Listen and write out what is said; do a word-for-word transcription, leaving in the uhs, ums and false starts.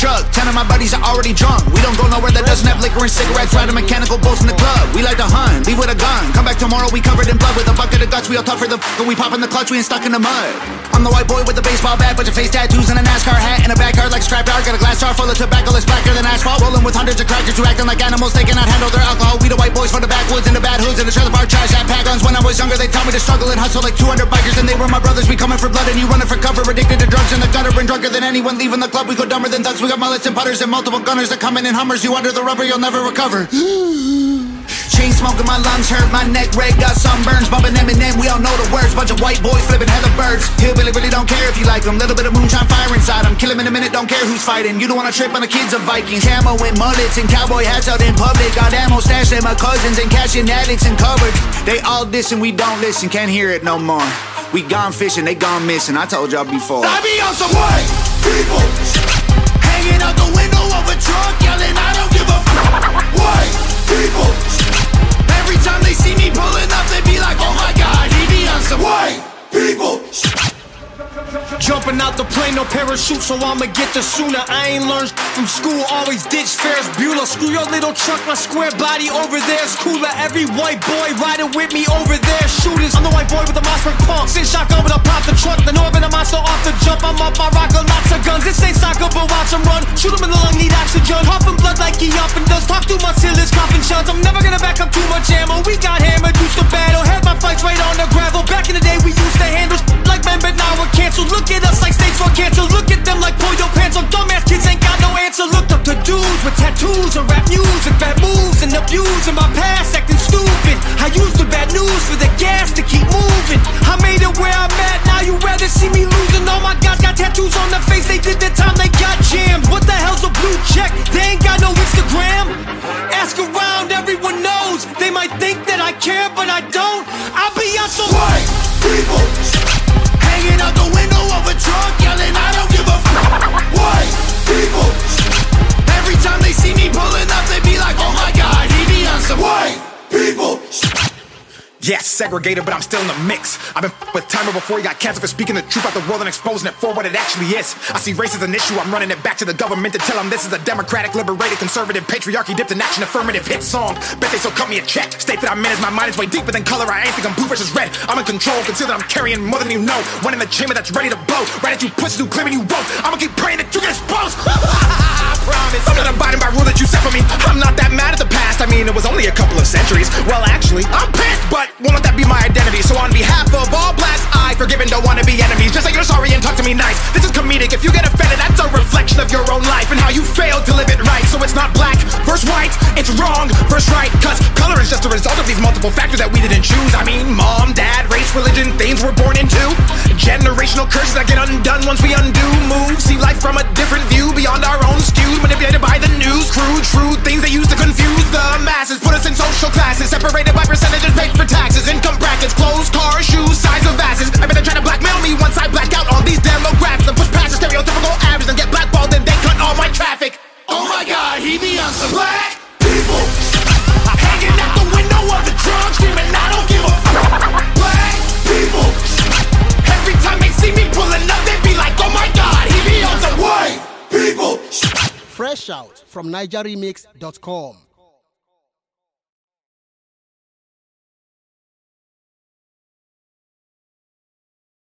truck. Ten of my buddies are already drunk. We don't go nowhere that doesn't have liquor and cigarettes. Riding mechanical bolts in the club. We like to hunt, leave with a gun. Come back tomorrow, we covered in blood with a bucket of guts. We all tougher the f***, we pop in the clutch, we ain't stuck in the mud. I'm the white boy with the baseball bat, bunch of face tattoos and a NASCAR hat. In a backyard like scrapyard, got a glass jar full of tobacco that's blacker than asphalt. Rolling with hundreds of crackers who acting like animals, they cannot handle their alcohol. We the white boys from the backwoods and the bad hoods in the trailer park trash at pack guns. When I was younger, they taught me to struggle and hustle like two hundred bikers, and they were my brothers. We coming for blood and you running for cover. Addicted to drugs in the gutter and drunker than anyone leaving the club. We go dumber than thugs. We got mullets and putters and multiple gunners that coming in Hummers. You under the rubber, you'll never recover. Chain smoking, my lungs hurt, my neck red, got sunburns. Bumping Eminem, we all know the words. Bunch of white boys flipping hella birds. Hillbilly really don't care if you like them. Little bit of moonshine fire inside them. Kill him in a minute, don't care who's fighting. You don't wanna trip on the kids of Vikings. Camo with mullets and cowboy hats out in public. Got ammo stashed at my cousins and cashing addicts and cupboards. They all diss and we don't listen, can't hear it no more. We gone fishing, they gone missing. I told y'all before. I be on some white people hanging out the window of a truck, yelling, I don't give a f***. White people. Every time they see me pulling up, they be like, oh my God, he be on some white people. Jumping out the plane, no parachute, so I'ma get there sooner. I ain't learned from school, always ditch Ferris Bueller. Screw your little truck, my square body over there's cooler. Every white boy riding with me over there, shooters. I'm the white boy with the Mossberg pump. Sit shotgun when I pop the truck. The Northern, I'm so off the jump. I'm up, I rock a lots of guns. This ain't soccer, but watch them run. Shoot him in the lung, need oxygen. Huffing blood like he up and does. Talk too much till his coughing shuns. I'm never gonna back up too much ammo. We got hammered, used to battle. Had my fights right on the gravel. Back in the day, we used to handle like men, but now we're canceled. Look at us like stage for cancer. Look at them like pull your pants on. Dumbass kids ain't got no answer. Looked up to dudes with tattoos and rap music, bad moves and abuse in my past, acting stupid. I used the bad news for the gas to keep moving. I made it where I'm at, now you rather see me losing. All my guys got tattoos on their face, they did their time, they got jammed. What the hell's a blue check? They ain't got no Instagram. Ask around, everyone knows. They might think that I care, but I don't. I'll be on some white people hanging out the window of a truck, yelling, I don't give a f***. White people. Every time they see me pulling up, they be like, oh my God, he be on some white people. Yes, segregated, but I'm still in the mix. I've been f- with Timer before he got cancer for speaking the truth about the world and exposing it for what it actually is. I see race as an issue, I'm running it back to the government to tell them this is a democratic, liberated, conservative, patriarchy dipped in action, affirmative hit song. Bet they still cut me a check. State that I'm in as my mind is way deeper than color. I ain't think I'm blue versus red. I'm in control, consider that I'm carrying more than you know. One in the chamber that's ready to blow. Right at you pussies who claiming you won't. I'ma keep praying that you get exposed. I promise. I'm not abiding by rule that you set for me. I'm not that mad at the past. I mean, it was only a couple of centuries. Well, actually, I'm pissed, but won't let that be my identity. So on behalf of all blacks, I forgive and don't want to be enemies. Just say you're sorry and talk to me nice. This is comedic. If you get offended, that's a reflection of your own life and how you failed to live it right. So it's not black versus white, it's wrong versus right. Cause color is just a result of these multiple factors that we didn't choose. I mean, mom, dad, race, religion, things we're born into. Generational curses that get undone once we undo moves. See life from a different view, beyond our own skew. Manipulated by the news, crude, true things they use to confuse the masses. Put us in social classes, separated by percentages paid for taxes. Income brackets, clothes, cars, shoes, size of asses. I bet they try to blackmail me once I black out on these demographics and push past the stereotypical average and get blackballed and they cut all my traffic. Oh my God, he be on some black people hanging out the window of the truck, screaming, I don't give a f***. Black people. Every time they see me pulling up, they be like, oh my God, he be on some white people. Fresh out from Niger Remix dot com.